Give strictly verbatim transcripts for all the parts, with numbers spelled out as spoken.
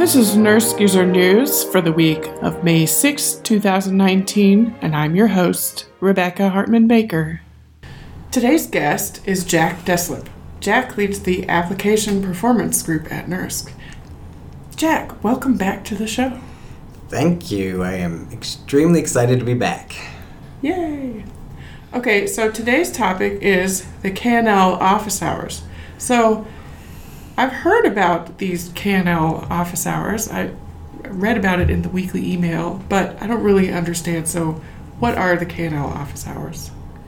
This is Nurse User News for the week of May sixth, twenty nineteen, and I'm your host, Rebecca Hartman-Baker. Today's guest is Jack Deslip. Jack leads the Application Performance Group at NERSC. Jack, welcome back to the show. Thank you. I am extremely excited to be back. Yay! Okay, so today's topic is the K N L office hours. So, I've heard about these K N L office hours. I read about it in the weekly email, but I don't really understand. So, what are the K N L office hours?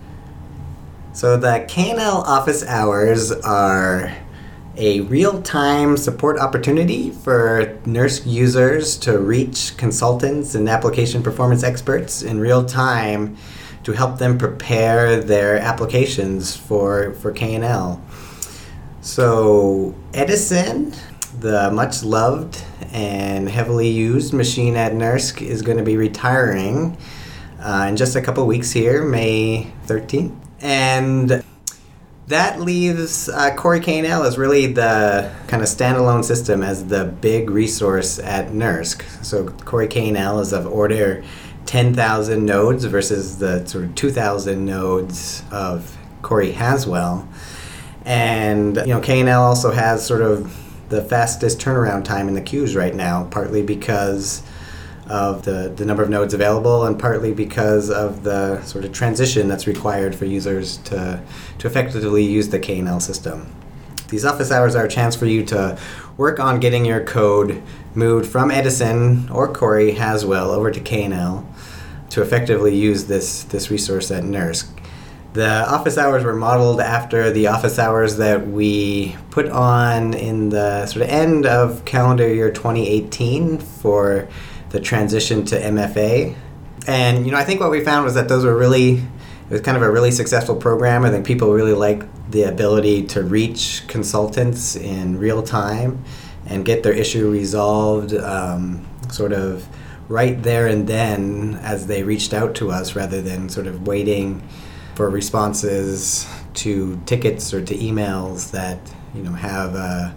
So, the K N L office hours are a real-time support opportunity for NERSC users to reach consultants and application performance experts in real time to help them prepare their applications for, for K N L. So Edison, the much loved and heavily used machine at NERSC, is going to be retiring uh, in just a couple weeks here, May thirteenth. And that leaves uh, Cori K N L as really the kind of standalone system as the big resource at NERSC. So Cori K N L is of order ten thousand nodes versus the sort of two thousand nodes of Cori Haswell. And, you know, K N L also has sort of the fastest turnaround time in the queues right now, partly because of the, the number of nodes available and partly because of the sort of transition that's required for users to, to effectively use the K N L system. These office hours are a chance for you to work on getting your code moved from Edison or Cori Haswell over to K N L to effectively use this, this resource at NERSC. The office hours were modeled after the office hours that we put on in the sort of end of calendar year twenty eighteen for the transition to M F A. And, you know, I think what we found was that those were really, it was kind of a really successful program. I think people really liked the ability to reach consultants in real time and get their issue resolved um, sort of right there and then as they reached out to us rather than sort of waiting for responses to tickets or to emails that, you know, have a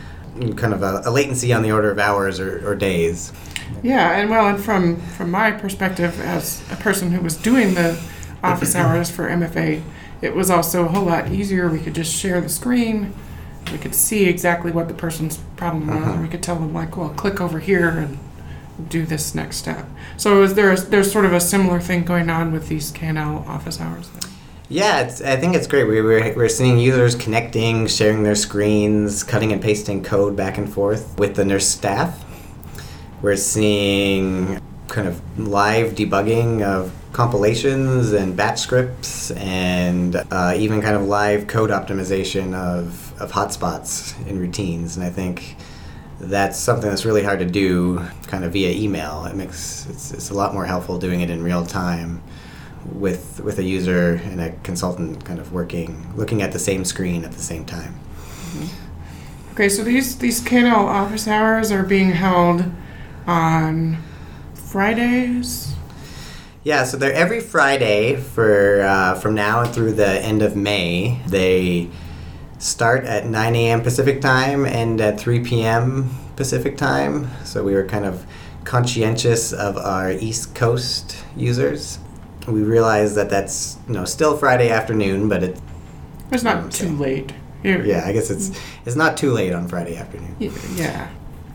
kind of a, a latency on the order of hours or, or days. Yeah, and well, and from, from my perspective as a person who was doing the office hours for M F A, it was also a whole lot easier. We could just share the screen. We could see exactly what the person's problem was, uh-huh. and we could tell them, like, well, click over here and do this next step. So is there a, there's sort of a similar thing going on with these K N L office hours then? Yeah, it's, I think it's great. We, we're, we're seeing users connecting, sharing their screens, cutting and pasting code back and forth with the NERSC staff. We're seeing kind of live debugging of compilations and batch scripts and uh, even kind of live code optimization of, of hotspots in routines. And I think that's something that's really hard to do kind of via email. It makes it's, it's a lot more helpful doing it in real time with with a user and a consultant kind of working, looking at the same screen at the same time. Mm-hmm. Okay, so these, these K N L office hours are being held on Fridays? Yeah, so they're every Friday for uh, from now through the end of May. They start at nine a.m. Pacific time and at three p.m. Pacific time. So we were kind of conscientious of our East Coast users. We realized that that's, you know, still Friday afternoon, but it, it's not too late. You're, yeah, I guess it's it's not too late on Friday afternoon. Yeah.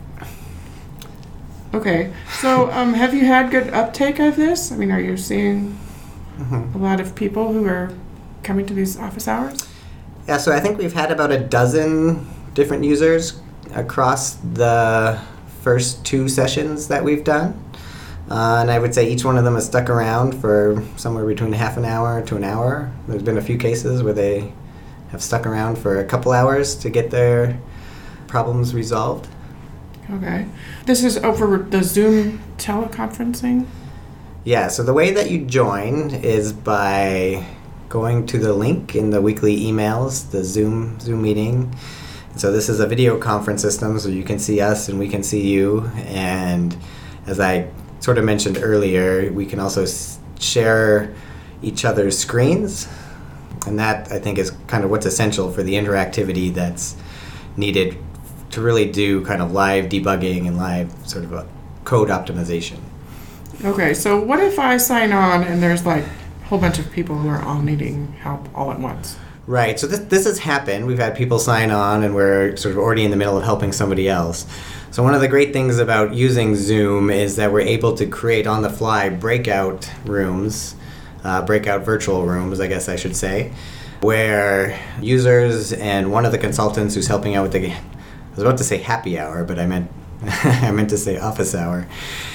Okay, so um, have you had good uptake of this? I mean, are you seeing mm-hmm. a lot of people who are coming to these office hours? Yeah, so I think we've had about a dozen different users across the first two sessions that we've done. Uh, and I would say each one of them has stuck around for somewhere between half an hour to an hour. There's been a few cases where they have stuck around for a couple hours to get their problems resolved. Okay. This is over the Zoom teleconferencing? Yeah, so the way that you join is by going to the link in the weekly emails, the Zoom Zoom meeting. So this is a video conference system, so you can see us and we can see you. And as I sort of mentioned earlier, we can also s- share each other's screens. And that, I think, is kind of what's essential for the interactivity that's needed to really do kind of live debugging and live sort of a code optimization. Okay, so what if I sign on and there's like a whole bunch of people who are all needing help all at once? Right, so this, this has happened. We've had people sign on and we're sort of already in the middle of helping somebody else. So one of the great things about using Zoom is that we're able to create on the fly breakout rooms, uh, breakout virtual rooms, I guess I should say, where users and one of the consultants who's helping out with the, I was about to say happy hour, but I meant I meant to say office hour,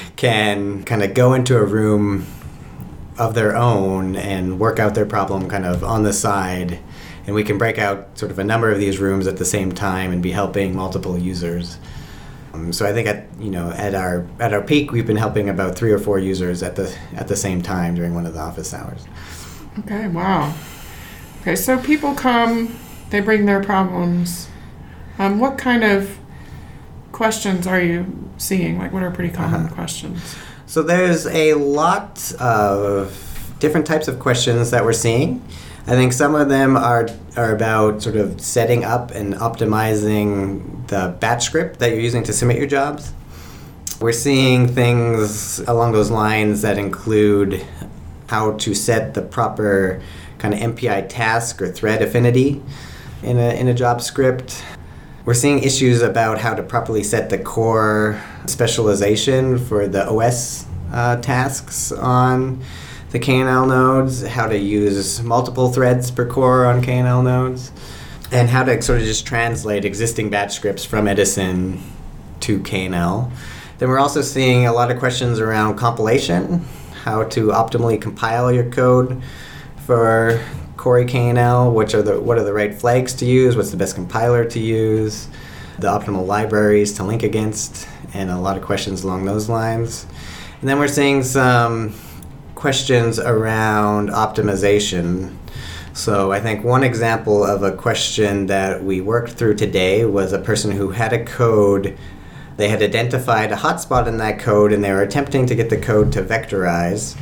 can kind of go into a room of their own and work out their problem kind of on the side, and we can break out sort of a number of these rooms at the same time and be helping multiple users. Um, so I think at you know at our at our peak we've been helping about three or four users at the at the same time during one of the office hours. Okay, wow. Okay, so people come, they bring their problems. Um, what kind of questions are you seeing? Like, what are pretty common Uh-huh. questions? So there's a lot of different types of questions that we're seeing. I think some of them are are about sort of setting up and optimizing the batch script that you're using to submit your jobs. We're seeing things along those lines that include how to set the proper kind of M P I task or thread affinity in a in a job script. We're seeing issues about how to properly set the core specialization for the O S uh, tasks on the K N L nodes, how to use multiple threads per core on K N L nodes, and how to sort of just translate existing batch scripts from Edison to K N L. Then we're also seeing a lot of questions around compilation, how to optimally compile your code for Cori K N L, which are the what are the right flags to use, what's the best compiler to use, the optimal libraries to link against, and a lot of questions along those lines. And then we're seeing some questions around optimization. So I think one example of a question that we worked through today was a person who had a code. They had identified a hotspot in that code and they were attempting to get the code to vectorize.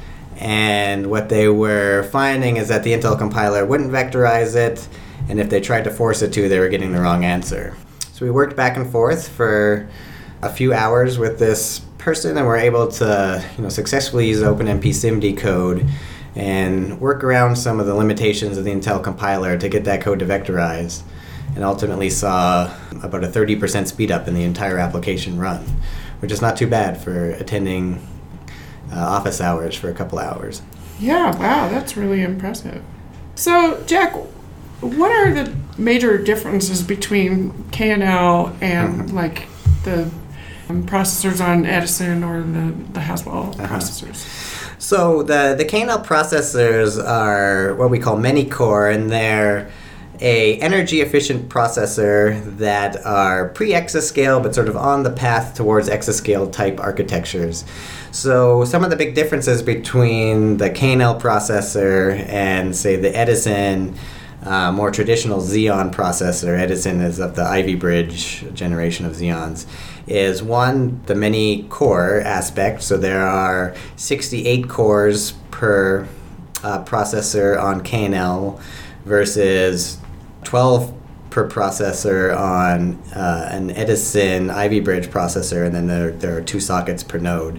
And what they were finding is that the Intel compiler wouldn't vectorize it, and if they tried to force it to, they were getting the wrong answer. So we worked back and forth for a few hours with this person, and we're able to you know, successfully use OpenMP SIMD code and work around some of the limitations of the Intel compiler to get that code to vectorize, and ultimately saw about a thirty percent speed up in the entire application run, which is not too bad for attending Uh, office hours for a couple hours. Yeah, wow, that's really impressive. So, Jack, what are the major differences between K N L and Mm-hmm. like the um, processors on Edison or the, the Haswell Uh-huh. processors? So the, the K N L processors are what we call many-core, and they're a energy-efficient processor that are pre-exascale but sort of on the path towards exascale type architectures. So some of the big differences between the K N L processor and, say, the Edison uh, more traditional Xeon processor, Edison is of the Ivy Bridge generation of Xeons, is one, the many core aspect. So there are sixty-eight cores per uh, processor on K N L versus twelve per processor on uh, an Edison Ivy Bridge processor, and then there, there are two sockets per node.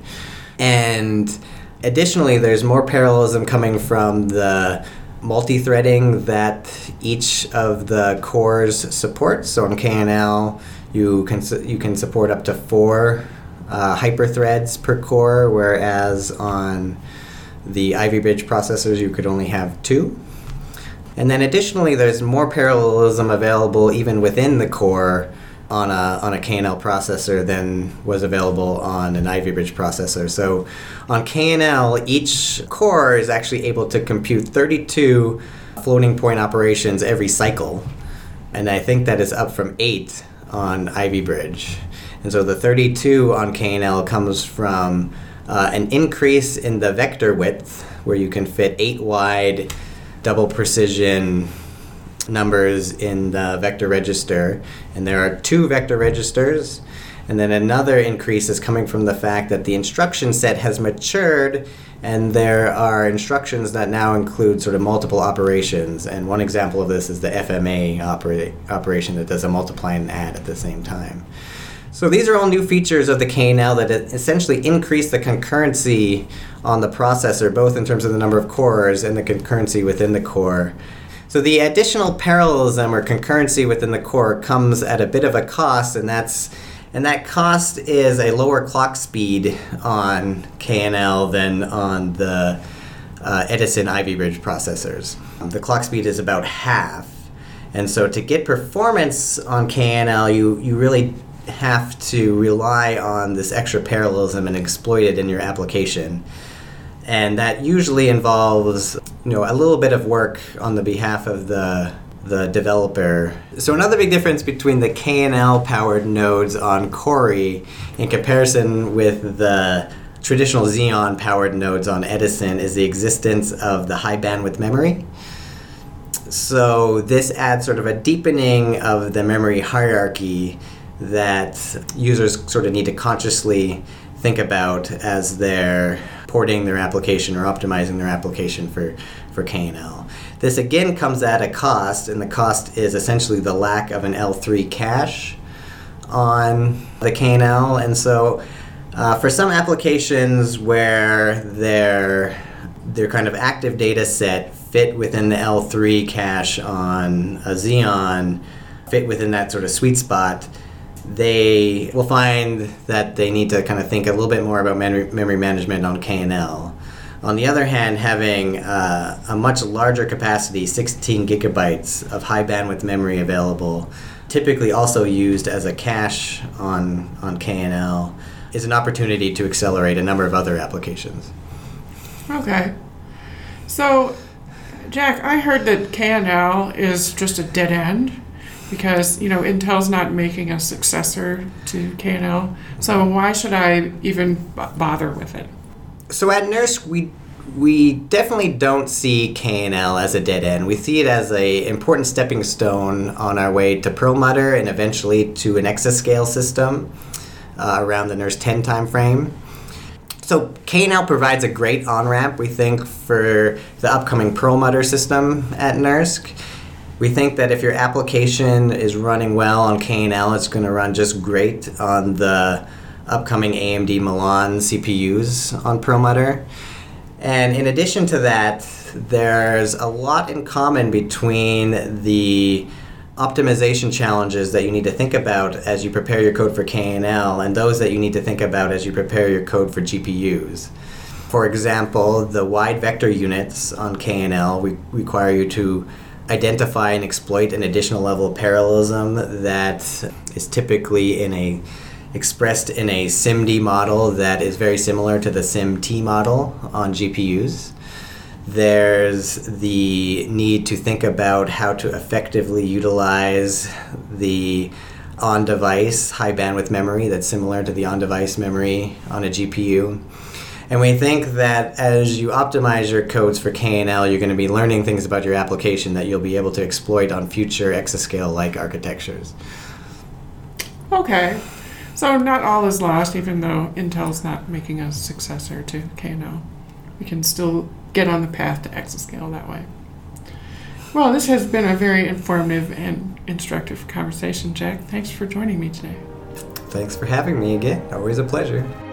And additionally, there's more parallelism coming from the multi-threading that each of the cores support. So on K N L, you can su- you can support up to four uh, hyperthreads per core, whereas on the Ivy Bridge processors, you could only have two. And then additionally, there's more parallelism available even within the core on a on a K N L processor than was available on an Ivy Bridge processor. So on K N L, each core is actually able to compute thirty-two floating point operations every cycle. And I think that is up from eight on Ivy Bridge. And so the thirty-two on K N L comes from uh, an increase in the vector width, where you can fit eight wide double precision numbers in the vector register, and there are two vector registers, And then another increase is coming from the fact that the instruction set has matured, and there are instructions that now include sort of multiple operations. And one example of this is the F M A opera- operation that does a multiply and add at the same time. So these are all new features of the K N L that essentially increase the concurrency on the processor, both in terms of the number of cores and the concurrency within the core. So the additional parallelism or concurrency within the core comes at a bit of a cost, and that's and that cost is a lower clock speed on K N L than on the uh, Edison Ivy Bridge processors. The clock speed is about half, and so to get performance on K N L, you you really have to rely on this extra parallelism and exploit it in your application. And that usually involves, you know, a little bit of work on the behalf of the the developer. So another big difference between the K N L powered nodes on Cori in comparison with the traditional Xeon powered nodes on Edison is the existence of the high bandwidth memory. So this adds sort of a deepening of the memory hierarchy that users sort of need to consciously think about as they're porting their application or optimizing their application for, for K N L. This again comes at a cost, and the cost is essentially the lack of an L three cache on the K N L. And so uh, for some applications where their, their kind of active data set fit within the L three cache on a Xeon, fit within that sort of sweet spot, they will find that they need to kind of think a little bit more about memory, memory management on K N L. On the other hand, having uh, a much larger capacity, sixteen gigabytes of high bandwidth memory available, typically also used as a cache on, on K N L, is an opportunity to accelerate a number of other applications. Okay. So, Jack, I heard that K N L is just a dead end, because, you know, Intel's not making a successor to K N L. So why should I even b- bother with it? So at NERSC, we we definitely don't see K N L as a dead end. We see it as a important stepping stone on our way to Perlmutter and eventually to an exascale system uh, around the NERSC ten timeframe. So K N L provides a great on-ramp, we think, for the upcoming Perlmutter system at NERSC. We think that if your application is running well on K N L, it's going to run just great on the upcoming A M D Milan C P Us on Perlmutter. And in addition to that, there's a lot in common between the optimization challenges that you need to think about as you prepare your code for K N L and those that you need to think about as you prepare your code for G P Us. For example, the wide vector units on K N L we require you to identify and exploit an additional level of parallelism that is typically in a expressed in a SIMD model that is very similar to the SIMT model on G P Us. There's the need to think about how to effectively utilize the on-device high bandwidth memory that's similar to the on-device memory on a G P U. And we think that as you optimize your codes for K N L, you're going to be learning things about your application that you'll be able to exploit on future exascale-like architectures. Okay. So not all is lost, even though Intel's not making a successor to K N L. We can still get on the path to exascale that way. Well, this has been a very informative and instructive conversation, Jack. Thanks for joining me today. Thanks for having me again. Always a pleasure.